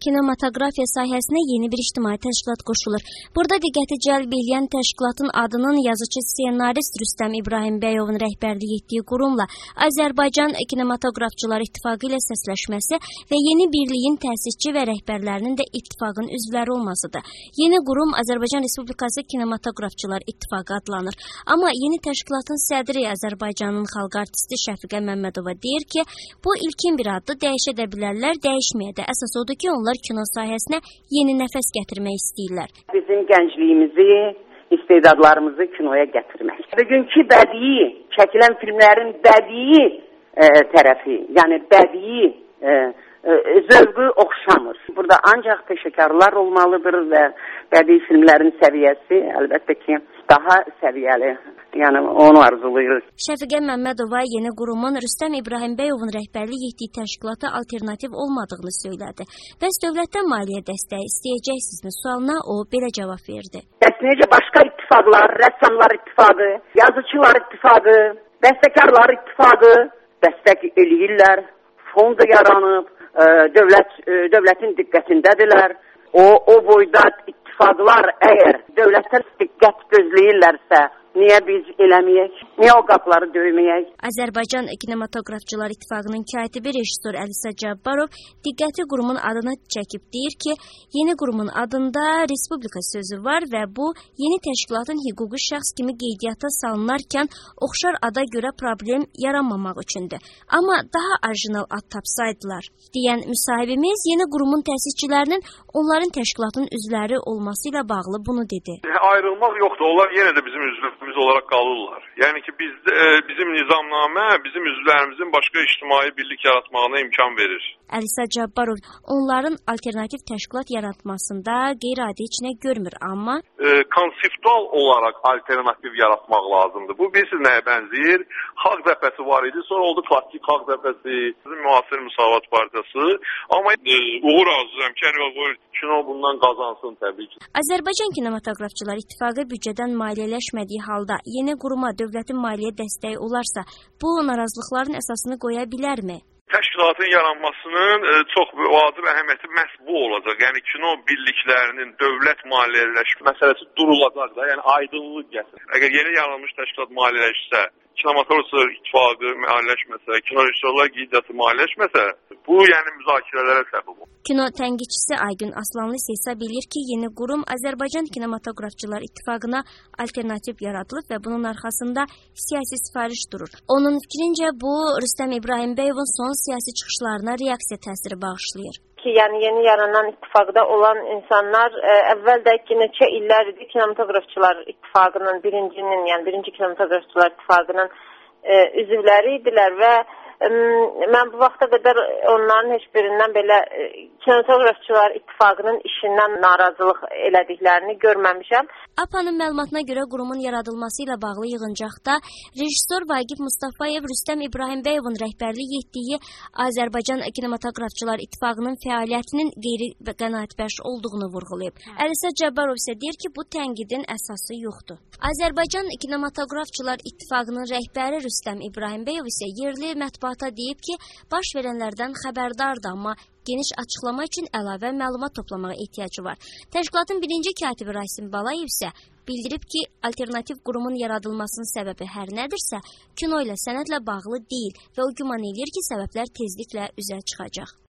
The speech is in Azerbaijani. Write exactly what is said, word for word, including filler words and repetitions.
Kinematografiya sahəsinə yeni bir ictimai təşkilat qoşulur. Burada diqqəti cəlb edən təşkilatın adının yazıcı ssenarist Rüstəm İbrahimbəyovun rəhbərlik etdiyi qurumla Azərbaycan Kinematografçılar İttifaqı ilə səsləşməsi və yeni birliyin təsisçi və rəhbərlərinin də ittifaqın üzvləri olmasıdır. Yeni qurum Azərbaycan Respublikası Kinematografçılar İttifaqı adlanır. Amma yeni təşkilatın sədri Azərbaycanın xalq artisti Şəfiqə Məmmədova deyir ki, bu ilkin bir addır, dəyişə də bilərlər, dəyişməyə də. Əsas odur ki, onlar kino sahəsinə yeni nəfəs gətirmək istəyirlər. Bizim gəncliyimizi, istedadlarımızı kinoya gətirmək. Bugünkü bədii, çəkilən filmlərin bədii e, tərəfi, yəni bədii e, e, zövqü oxşamır. Burada ancaq peşəkarlar olmalıdır və bədii filmlərin səviyyəsi əlbəttə ki, daha səviyyəli. Yəni onu arzulayırıq. Şəfiqə Məmmədova yeni qurumun Rüstəm İbrahimbəyovun rəhbərlik etdiyi təşkilata alternativ olmadığını söylədi. Bəs dövlətdən maliyyə dəstəyi istəyəcəksizmi sualına o belə cavab verdi. Bəs necə başqa ittifaqlar, rəssamlar ittifaqı, yazıçılar ittifaqı, bəstəkarlar ittifaqı dəstək eləyirlər, fond yaranıb, ə, dövlət ə, dövlətin diqqətindədirlər. O o boyda ittifaqlar əgər dövlətdən diqqət gözləyirlərsə, niyə biz eləməyək? Niyə o qapıları döyməyək? Azərbaycan Kinematografçılar İttifaqının katibi rejissor Əlisa Cabbarov diqqəti qurumun adına çəkib deyir ki, yeni qurumun adında Respublika sözü var və bu yeni təşkilatın hüquqi şəxs kimi qeydiyyata salınarkən oxşar ada görə problem yaranmamaq üçündür. Amma daha orijinal ad tapsaydılar, deyən müsahibimiz yeni qurumun təsisçilərinin onların təşkilatın üzvləri olması ilə bağlı bunu dedi. Ayrılmaq yoxdur, onlar yenə də bizim üzvlərimiz olaraq qalırlar. Yəni ki, biz, e, bizim nizamnamə bizim üzvlərimizin başqa ictimai birlik yaratmağına imkan verir. Əlisa Cabbarov onların alternativ təşkilat yaratmasında qeyri-adi heç nə görmür, amma e, konseptual olaraq alternativ yaratmaq lazımdır. Bu bilirsiniz nəyə bənzəyir? Xalq Cəbhəsi var idi, sonra oldu klassik Xalq Cəbhəsi, müasir Müsavat Partiyası. Amma e, uğur arzulayıram ki, yəni kino bundan qazansın təbii ki. Azərbaycan Kinematografçılar İttifaqı büdcədən maliyyələşmədiyi halda yeni quruma dövlətin maliyyə dəstəyi olarsa, bu narazılıqların əsasını qoya bilərmi? Təşkilatın yaranmasının e, çox vacib əhəmiyyəti məhz bu olacaq. Yəni kino birliklərinin dövlət maliyyələşmə məsələsi durulacaq da, yəni aydınlıq gətirir. Əgər yeni yaranmış təşkilat maliyyələşsə, Kinematografçılar İttifaqı maliyyələşməsə, kino rejissorlar qeydiyyatı maliyyələşməsə, bu yəni müzakirələrə səbəb olur. Kino tənqidçisi Aygün Aslanlı isə hesab edir ki, yeni qurum Azərbaycan Kinematografçılar İttifaqına alternativ yaradılıb və bunun arxasında siyasi sifariş durur. Onun fikrincə bu Rüstəm İbrahimbəyovun son siyasi çıxışlarına reaksiya təsiri bağışlayır. Ki, yəni yeni yaranan ittifaqda olan insanlar ə, əvvəldə neçə illər idi Kinematografçılar İttifaqının birincinin, yəni birinci Kinematografçılar İttifaqının ə, üzvləri idilər və ə, mən bu vaxta qədər onların heç birindən belə ə, Kinematografçılar İttifaqının işindən narazılıq elədiklərini görməmişəm. A P A-nın məlumatına görə qurumun yaradılması ilə bağlı yığıncaqda rejissor Vaqif Mustafayev Rüstəm İbrahimbəyovun rəhbərlik etdiyi Azərbaycan Kinematografçılar İttifaqının fəaliyyətinin qeyri-qənaətbəxş olduğunu vurğulayıb. Əlisa Cabbarov isə deyir ki, bu tənqidin əsası yoxdur. Azərbaycan Kinematografçılar İttifaqının rəhbəri Rüstəm İbrahimbəyov isə yerli mətbuata deyib ki, baş verənlərdən xəbərdardır, amma geniş açıqlama üçün əlavə məlumat toplamağa ehtiyacı var. Təşkilatın birinci katibi Rasim Balayev isə bildirib ki, alternativ qurumun yaradılmasının səbəbi hər nədirsə, kino ilə sənətlə bağlı deyil və o güman edir ki, səbəblər tezliklə üzə çıxacaq.